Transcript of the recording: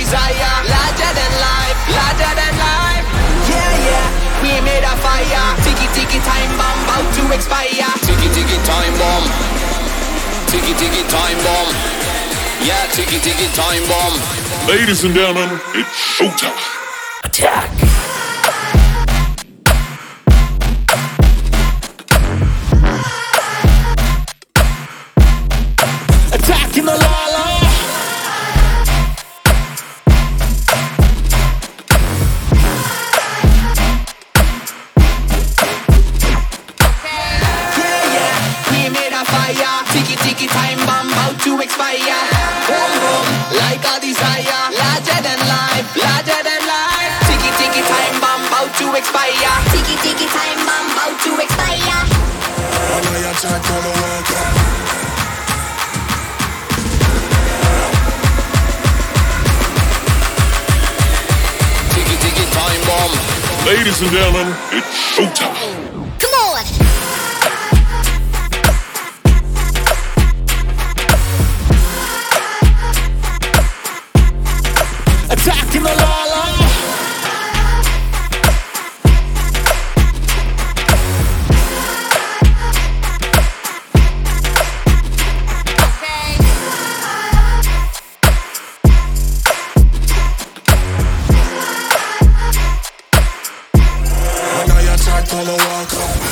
desire. Larger than life, larger than life. Yeah, yeah, we made a fire. Tiki tiki time bomb about to expire. Tiki tiki time bomb. Tiki tiki time bomb. Yeah, tiki tiki time bomb. Ladies and gentlemen, it's showtime. Attack. Attacking the Lala. Tiki time bomb about to expire. Boom boom, like a desire. Larger than life, larger than life. Tiki time bomb about to expire. Tiki time bomb about to expire. When I attack, gonna work up. Tiki time bomb. Ladies and gentlemen, it's showtime. Come on. Attacking the Lala. When I attack, gonna walk up.